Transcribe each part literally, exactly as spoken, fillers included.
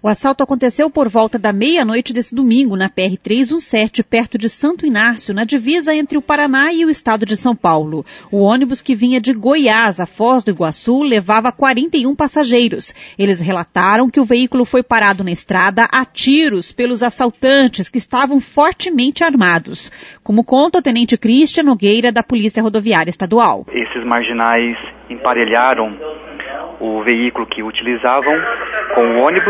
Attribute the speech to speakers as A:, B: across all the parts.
A: O assalto aconteceu por volta da meia-noite desse domingo na P R trezentos e dezessete, perto de Santo Inácio, na divisa entre o Paraná e o estado de São Paulo. O ônibus que vinha de Goiás a Foz do Iguaçu levava quarenta e um passageiros. Eles relataram que o veículo foi parado na estrada a tiros pelos assaltantes que estavam fortemente armados. Como conta o tenente Cristian Nogueira, da Polícia Rodoviária Estadual.
B: Esses marginais emparelharam o veículo que utilizavam com o ônibus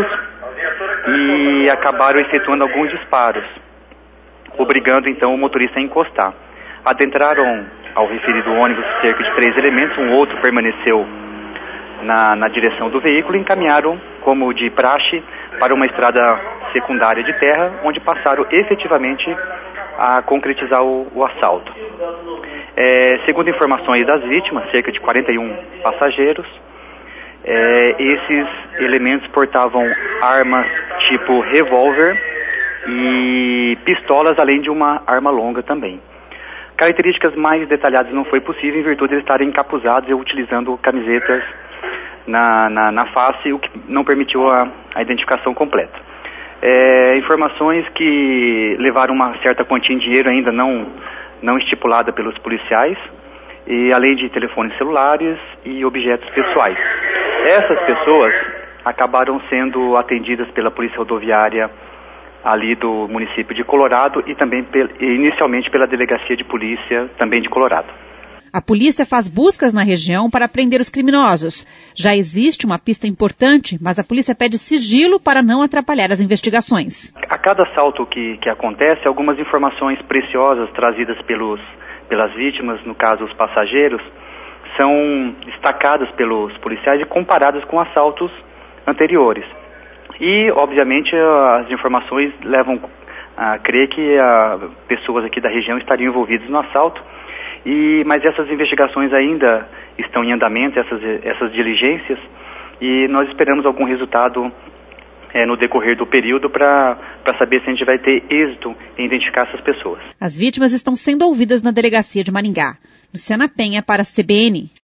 B: e acabaram efetuando alguns disparos, obrigando então o motorista a encostar. Adentraram ao referido ônibus cerca de três elementos, um outro permaneceu na, na direção do veículo e encaminharam, como de praxe, para uma estrada secundária de terra, onde passaram efetivamente a concretizar o, o assalto. É, segundo informações das vítimas, cerca de quarenta e um passageiros, É, esses elementos portavam armas tipo revólver e pistolas, além de uma arma longa também. Características mais detalhadas não foi possível em virtude de eles estarem encapuzados e utilizando camisetas na, na, na face, o que não permitiu a, a identificação completa. É, informações que levaram uma certa quantia em dinheiro ainda não, não estipulada pelos policiais, e além de telefones celulares e objetos pessoais. Essas pessoas acabaram sendo atendidas pela Polícia Rodoviária ali do município de Colorado e também inicialmente pela Delegacia de Polícia também de Colorado.
A: A polícia faz buscas na região para prender os criminosos. Já existe uma pista importante, mas a polícia pede sigilo para não atrapalhar as investigações.
B: A cada assalto que, que acontece, algumas informações preciosas trazidas pelos, pelas vítimas, no caso os passageiros, são destacadas pelos policiais e comparadas com assaltos anteriores. E, obviamente, as informações levam a crer que a, pessoas aqui da região estariam envolvidas no assalto, e, mas essas investigações ainda estão em andamento, essas, essas diligências, e nós esperamos algum resultado é, no decorrer do período para saber se a gente vai ter êxito em identificar essas pessoas.
A: As vítimas estão sendo ouvidas na delegacia de Maringá. Luciana Penha para a C B N.